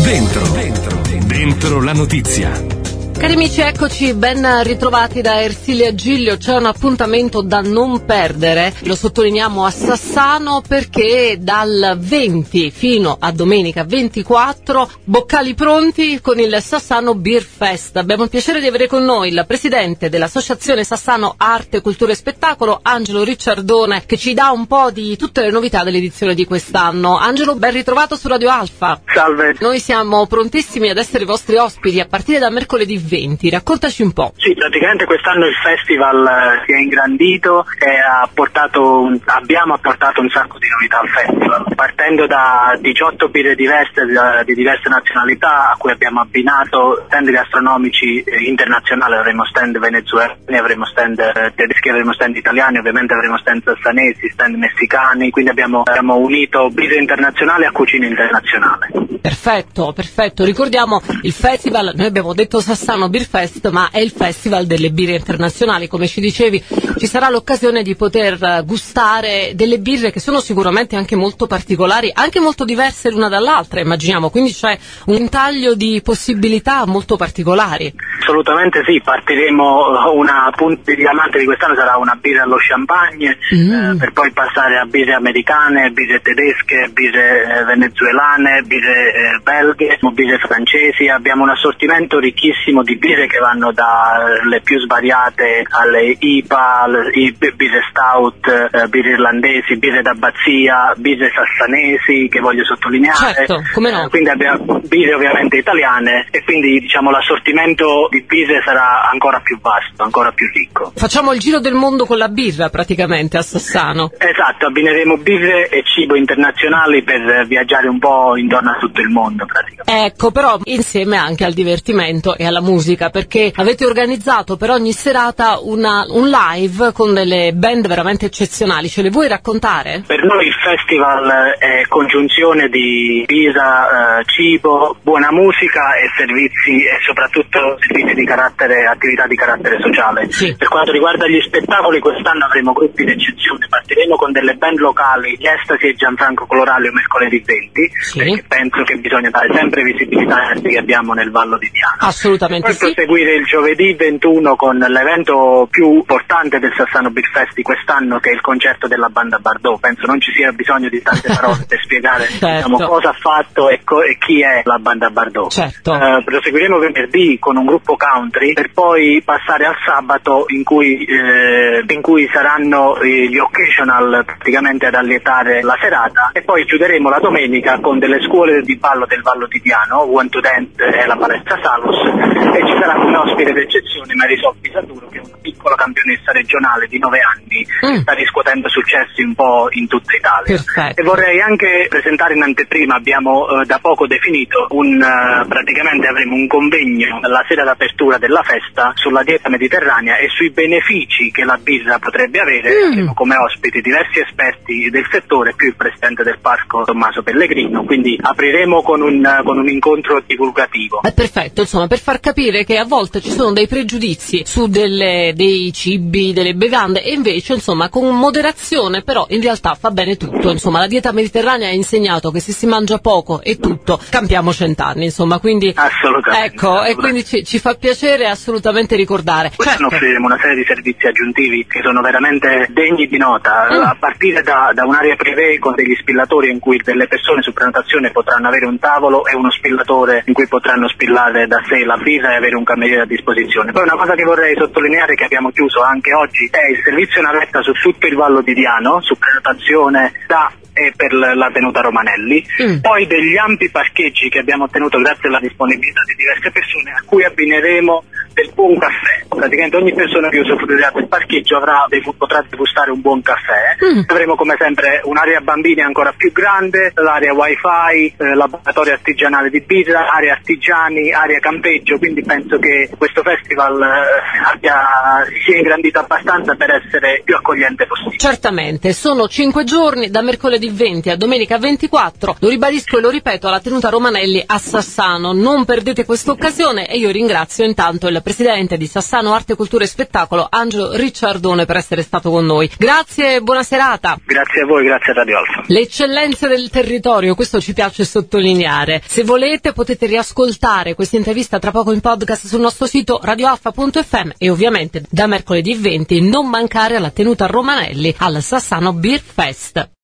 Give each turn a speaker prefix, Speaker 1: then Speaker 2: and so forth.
Speaker 1: Dentro la notizia.
Speaker 2: Cari amici, eccoci, ben ritrovati da Ersilia Giglio. C'è un appuntamento da non perdere, lo sottolineiamo a Sassano, perché dal 20 fino a domenica 24 boccali pronti con il Sassano Beer Fest. Abbiamo il piacere di avere con noi il presidente dell'Associazione Sassano Arte, Cultura e Spettacolo, Angelo Ricciardone, che ci dà un po' di tutte le novità dell'edizione di quest'anno. Angelo, ben ritrovato su Radio Alfa.
Speaker 3: Salve.
Speaker 2: Noi siamo prontissimi ad essere i vostri ospiti a partire da mercoledì 20, raccontaci un po'.
Speaker 3: Sì, praticamente quest'anno il festival si è ingrandito e abbiamo apportato un sacco di novità al festival, partendo da 18 birre diverse di diverse nazionalità, a cui abbiamo abbinato stand gastronomici internazionali. Avremo stand venezuelani, avremo stand tedeschi, avremo stand italiani, ovviamente avremo stand sassanesi, stand messicani, quindi abbiamo unito birre internazionali a cucina internazionale.
Speaker 2: Perfetto. Ricordiamo il festival, noi abbiamo detto Sassano Beer Fest, ma è il festival delle birre internazionali. Come ci dicevi, ci sarà l'occasione di poter gustare delle birre che sono sicuramente anche molto particolari, anche molto diverse l'una dall'altra, immaginiamo, quindi c'è un taglio di possibilità molto particolari.
Speaker 3: Assolutamente sì, partiremo, una punta di diamante di quest'anno sarà una birra allo champagne, per poi passare a birre americane, birre tedesche, birre venezuelane, birre belghe, birre francesi. Abbiamo un assortimento ricchissimo di birre che vanno dalle più svariate alle IPA, birre stout, birre irlandesi, birre d'abbazia, birre sassanesi, che voglio sottolineare.
Speaker 2: Certo, come no.
Speaker 3: Quindi abbiamo birre ovviamente italiane e quindi diciamo l'assortimento di birre sarà ancora più vasto, ancora più ricco.
Speaker 2: Facciamo il giro del mondo con la birra praticamente a Sassano.
Speaker 3: Esatto, abbineremo birre e cibo internazionali per viaggiare un po' intorno a tutto il mondo praticamente.
Speaker 2: Ecco, però insieme anche al divertimento e alla musica, perché avete organizzato per ogni serata un live con delle band veramente eccezionali. Ce le vuoi raccontare?
Speaker 3: Per noi il festival è congiunzione di birra, cibo, buona musica e servizi, e soprattutto servizi di carattere, attività di carattere sociale.
Speaker 2: Sì.
Speaker 3: Per quanto riguarda gli spettacoli, quest'anno avremo gruppi d'eccezione. Partiremo con delle band locali, gli Estasi e Gianfranco Coloraglio, mercoledì 20,
Speaker 2: sì,
Speaker 3: perché penso che bisogna dare sempre visibilità ai artisti che abbiamo nel Vallo di Diano.
Speaker 2: Assolutamente.
Speaker 3: Poi
Speaker 2: sì.
Speaker 3: proseguire il giovedì 21 con l'evento più importante del Sassano Beer Fest di quest'anno, che è il concerto della banda Bardot. Penso non ci sia bisogno di tante parole per spiegare
Speaker 2: certo,
Speaker 3: cosa ha fatto e chi è la banda Bardot.
Speaker 2: Certo.
Speaker 3: Proseguiremo venerdì con un gruppo country, per poi passare al sabato in cui saranno gli occasional praticamente ad allietare la serata, e poi chiuderemo la domenica con delle scuole di ballo del Vallo di Diano, One to Dance e la palestra Salus, e ci sarà come ospite d'eccezione Marisol Pisaturo, che è una piccola campionessa regionale di 9 anni che sta riscuotendo successi un po' in tutta Italia.
Speaker 2: Perfetto.
Speaker 3: E vorrei anche presentare in anteprima, abbiamo da poco definito praticamente avremo un convegno la sera d'apertura della festa sulla dieta mediterranea e sui benefici che la birra potrebbe avere. Avremo come ospiti diversi esperti del settore, più il presidente del parco Tommaso Pellegrino, quindi apriremo con un incontro divulgativo.
Speaker 2: È perfetto, insomma, per far capire che a volte ci sono dei pregiudizi su dei cibi, delle bevande, e invece, insomma, con moderazione, però in realtà fa bene tutto. Insomma, la dieta mediterranea ha insegnato che se si mangia poco e tutto, campiamo 100 anni, insomma, quindi
Speaker 3: assolutamente.
Speaker 2: Ecco, e quindi ci fa piacere assolutamente ricordare.
Speaker 3: Quest'anno offriremo una serie di servizi aggiuntivi che sono veramente degni di nota, a partire da un'area privé con degli spillatori in cui delle persone su prenotazione potranno avere un tavolo e uno spillatore in cui potranno spillare da sé la birra e avere un cameriere a disposizione. Poi una cosa che vorrei sottolineare, che abbiamo chiuso anche oggi, è il servizio navetta su tutto il Vallo di Diano, su prenotazione e per la tenuta Romanelli, poi degli ampi parcheggi che abbiamo ottenuto grazie alla disponibilità di diverse persone, a cui abbineremo del buon caffè. Praticamente ogni persona che usufruirà del parcheggio potrà degustare un buon caffè. Avremo come sempre un'area bambini ancora più grande, l'area wifi, laboratorio artigianale di birra, area artigiani, area campeggio, quindi penso che questo festival sia ingrandito abbastanza per essere più accogliente possibile.
Speaker 2: Certamente, sono 5 giorni, da mercoledì 20 a domenica 24, lo ribadisco e lo ripeto, alla tenuta Romanelli a Sassano. Non perdete questa occasione, e io ringrazio intanto il presidente di Sassano Arte, Cultura e Spettacolo, Angelo Ricciardone, per essere stato con noi. Grazie e buona serata.
Speaker 3: Grazie a voi, grazie a Radio Alfa.
Speaker 2: Le eccellenze del territorio, questo ci piace sottolineare. Se volete potete riascoltare questa intervista tra poco in podcast sul nostro sito radioalfa.fm e ovviamente da mercoledì 20 non mancare alla tenuta Romanelli al Sassano Beer Fest.